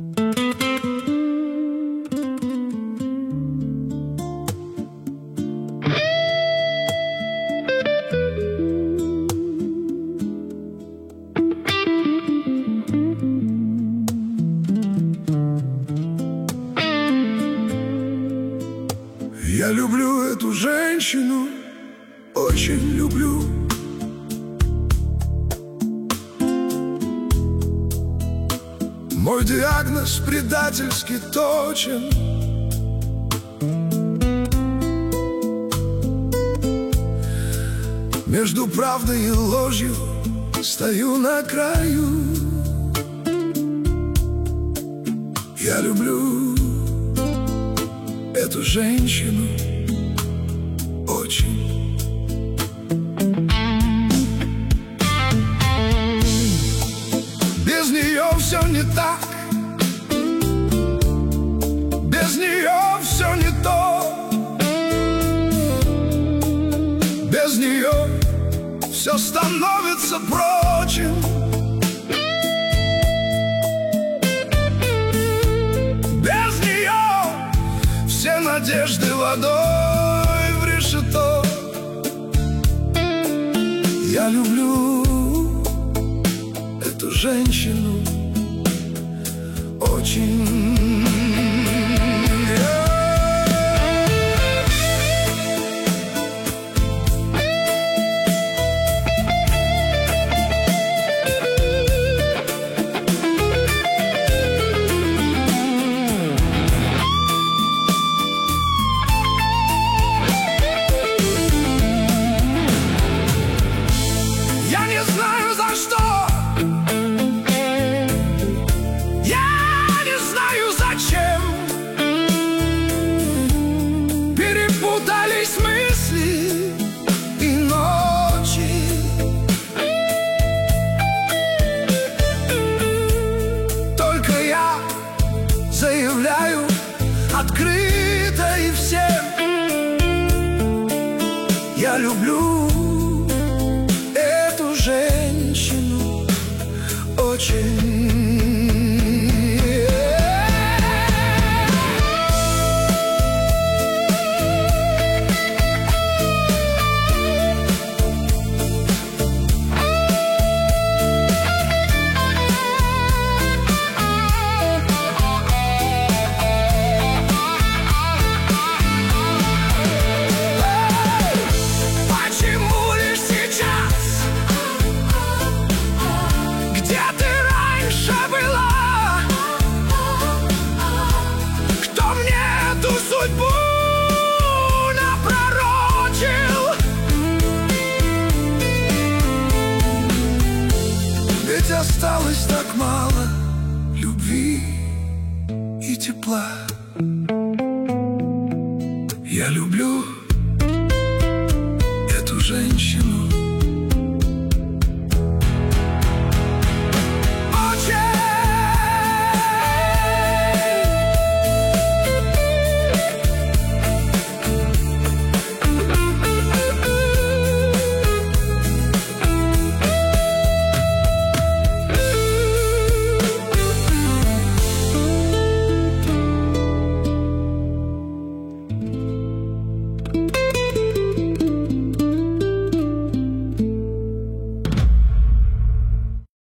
Я люблю эту женщину, очень люблю. Мой диагноз предательски точен. Между правдой и ложью стою на краю. Я люблю эту женщину очень. Без нее все не так, без нее все не то, без нее все становится прочим. Без нее все надежды водой в решето. Я люблю эту женщину очень. Я не знаю за что, я не знаю зачем. Перепутались мысли и ночи. Только я заявляю открыто и всем: я люблю эту женщину очень. Почему лишь сейчас? Где ты раньше была? Кто мне эту судьбу напророчил? Ведь осталось так мало любви и тепла. Я люблю